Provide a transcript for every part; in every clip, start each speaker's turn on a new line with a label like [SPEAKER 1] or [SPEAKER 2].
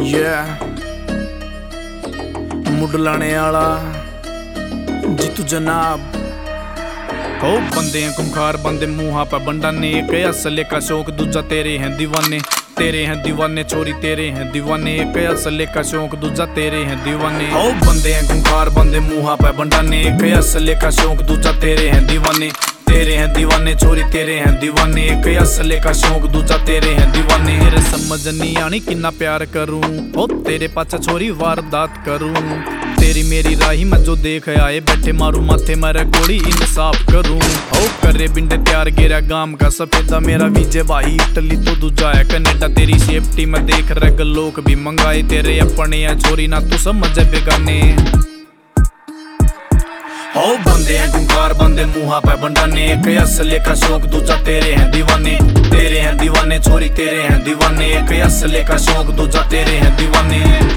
[SPEAKER 1] मुड लाने आला जीतू जनाब हो बंदे हैं कुमखार बंदे मुंहा पे बंडा ने एक असले का शौक दूजा तेरे हैं दीवाने चोरी तेरे हैं दीवाने एक असले का शौक दूजा तेरे हैं दीवाने हो बंदे हैं कुमखार बंदे मुंहा पे बंडा ने एक असले का शौक दूजा तेरे हैं दीवाने चोरी तेरे हैं दीवाने एक असले का शौक दूजा तेरे हैं दीवाने मेरे समझ नहीं आनी कितना प्यार करूं ओ तेरे पाछा छोरी वारदात करूं तेरी मेरी राही मैं जो देख आए बैठे मारू माथे मारे गोली इंसाफ करूं ओ करे बिंडे तैयार गेरा गाम का सफेदा मेरा विजय भाई इटली तो दूजा है कनेडा तेरी सेफ्टी में देख रहे लोग भी मंगाए तेरे अपने है छोरी ना तू समझ बेगाने हो बंदे हैं गुंकार बंदे मुंहा पे बंडाने एक असले का शौक दूजा तेरे हैं दीवाने चोरी तेरे हैं दीवाने एक असले का शौक दूजा तेरे हैं दीवाने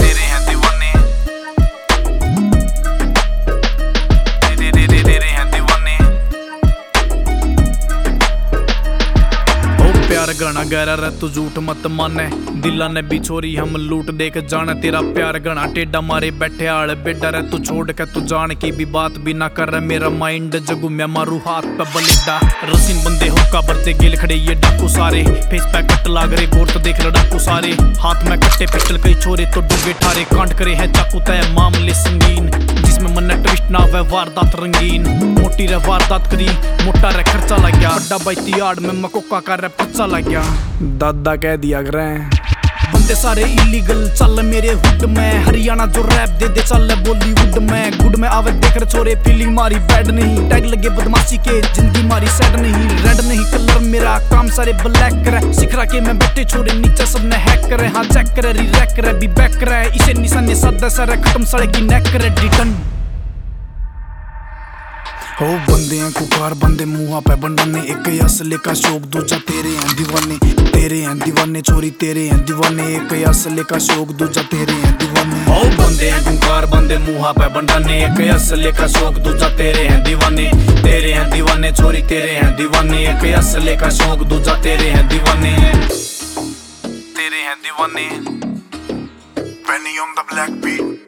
[SPEAKER 1] प्यार घना गहरा रह तू झूठ मत माने दिला ने भी छोरी हम लूट देख जाने तेरा प्यार घना टेढ़ा मारे बैठे आल बेडा रह तू छोड़ के तू जान की भी बात भी ना कर मेरा माइंड जगू मैं मारू हाथ पे बलेडा रसीन बंदे हुक्का बरते गिल खड़े ये डाकू सारे फेस पे कट लाग रे गोर तो देख लड़ाकू सारे हाथ में कट्टे पिस्टल कई छोरे तो डुगे ठारे कांड करे है चाकू तय मामले संगीन जिसमें मन ट्विस्ट ना वे वारदात रंगीन मोटी रे वारदात करी मोटा रे खर्चा लग गया बड़ा बैती आड़ में मकोका कर रे पच्चा लग गया दादा कह दिया करे बंदे सारे इलीगल चल मेरे हुड में हरियाणा जो रैप दे दे चल बॉलीवुड में गुड में आवे देख रहे छोरे फीलिंग मारी बैड नहीं टैग लगे बदमाशी के जिंदगी मारी सैड नहीं रेड नहीं कलर मेरा काम सारे ब्लैक करे सिखरा के मैं बैठे छोरे नीचे सबने हैक करे हाँ चेक करे री-रैक करे भी बैक करे इसे निशाने सादा सारे खत्म सारे की नेक करे रिटर्न हो बंदे हैं कुकार बंदे मुंहा पे बंडाने एक असले का शौक दूजा तेरे हैं दीवाने चोरी तेरे हैं दीवाने एक असले का शौक दूजा तेरे हैं दीवाने हो बंदे हैं कुकार बंदे मुंहा पे बंडाने एक असले का शौक दूजा तेरे हैं दीवाने चोरी तेरे हैं दीवाने एक असले का शौक दूजा तेरे हैं दीवाने
[SPEAKER 2] Penny on the black beat